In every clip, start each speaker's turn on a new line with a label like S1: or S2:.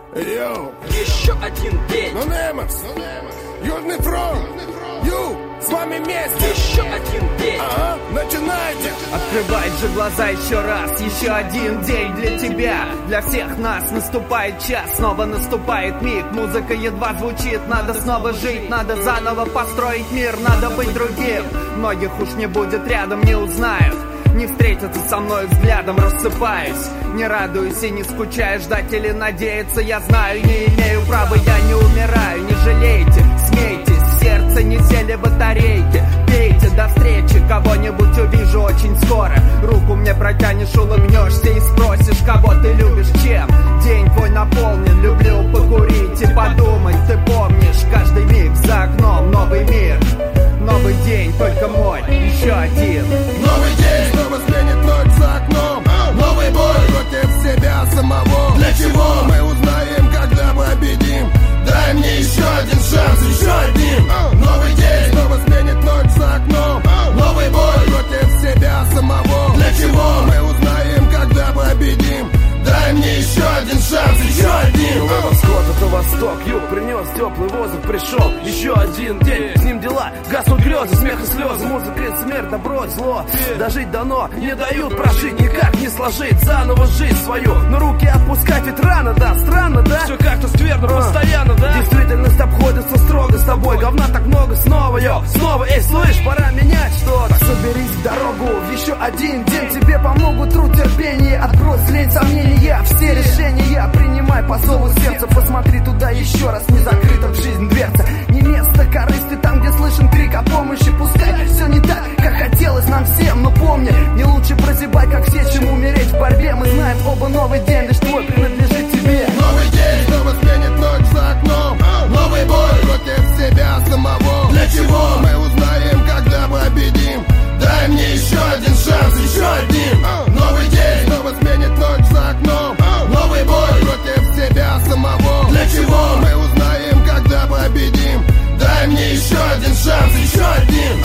S1: Йоу.
S2: Еще один день.
S1: Ну Немекс, Южный фронт, Ю, с вами вместе.
S2: Еще один день.
S1: Ага, начинайте.
S3: Открывай же глаза еще раз. Еще один день для тебя. Для всех нас наступает час. Снова наступает миг. Музыка едва звучит. Надо снова жить. Надо заново построить мир. Надо быть другим. Многих уж не будет рядом, не узнают. Не встретятся со мной взглядом, рассыпаюсь. Не радуюсь и не скучаю, ждать или надеяться. Я знаю, не имею права, я не умираю. Не жалейте, смейтесь, в сердце не сели батарейки. Пейте, до встречи, кого-нибудь увижу очень скоро. Руку мне протянешь, улыбнешься и спросишь, кого ты любишь, чем. День твой наполнен, люблю покурить и подумать. Ты помнишь, каждый миг за окном новый мир. Новый день, только мой, еще один.
S1: Новый день снова сменит ночь за окном. Новый бой против себя самого. Для чего мы узнаем, когда победим? Дай мне еще один шанс, еще один. Новый день снова сменит ночь за окном. Новый бой против себя самого. Для чего мы узнаем, когда победим? Дай мне еще один шанс, еще один.
S4: Это восход, это восток, юг принес теплый воздух, пришел еще один день. С ним дела, гаснут грезы, смех и слезы, музыка и смерть, добро и зло. Дожить дано, не дают прожить, никак не сложить заново жизнь свою. Но руки отпускать ведь рано, да, странно, да? Все как-то скверно, постоянно, да? Действительность обходится строго с тобой, говна так много, снова, йо, снова, эй, слышь, пора менять что-то. Соберись в дорогу, в еще один день тебе помогут труд, терпение, отбрось лень, сомнения. Все решения принимай по зову сердца. Посмотри туда еще раз, не закрыта в жизнь дверца. Не место корысти там, где слышен крик о помощи. Пускай все не так, как хотелось нам всем. Но помни, не лучше прозябать, как все, чем умереть в борьбе. Мы знаем оба, новый день лишь твой принадлежит тебе.
S1: Новый день снова сменит ночь за окном. Новый бой против себя самого. Для чего мы узнаем, когда победим? Дай мне еще один шанс, еще один. Новый день снова сменит ночь за окном. Новый бой против себя самого. Для чего мы узнаем, когда победим? Дай мне еще один шанс, еще один.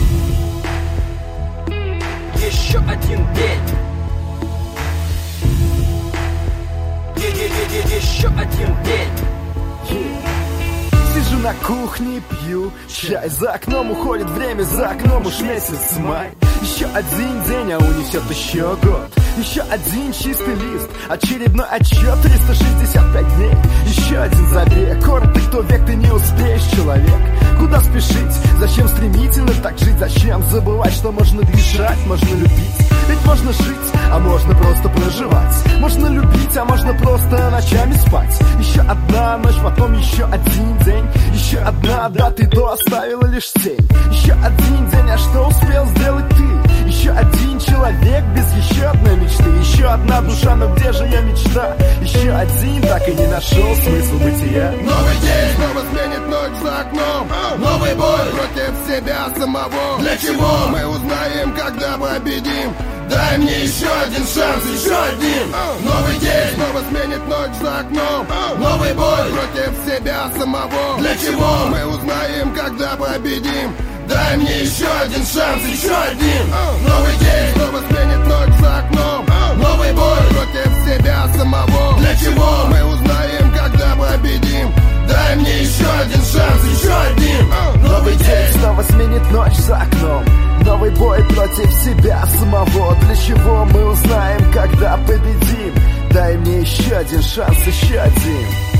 S2: Еще один день. Еще один день.
S4: Сижу на кухне, пью чай. За окном уходит время, за окном уж месяц май. Еще один день, а унесет еще год. Еще один чистый лист, очередной отчет, 365 дней. Еще один забег, коротко кто век, ты не успеешь, человек. Куда спешить? Зачем стремительно так жить? Зачем забывать, что можно дышать, можно любить? Ведь можно жить, а можно просто проживать. Можно любить, а можно просто ночами спать. Еще одна ночь, потом еще один день. Еще одна дата, и то оставила лишь тень. Еще один день, а что успел сделать ты? Еще один человек без еще одной мечты. Еще одна душа, но где же ее мечта? Еще один так и не нашел смысл бытия.
S1: Новый день снова сменит ночь за окном. Новый бой против себя самого. Для чего мы узнаем, когда победим? Дай мне еще один шанс, еще один. Новый день снова сменит ночь за окном. Новый бой против себя самого. Для чего мы узнаем, когда победим? Дай мне еще один шанс, еще один. Новый день снова сменит ночь за окном. Новый бой против себя самого. Для чего мы узнаем, когда победим? Дай мне еще один шанс, еще один.
S4: Новый день снова сменит ночь за окном. Новый бой против себя самого. Для чего мы узнаем, когда победим? Дай мне еще один шанс, еще один.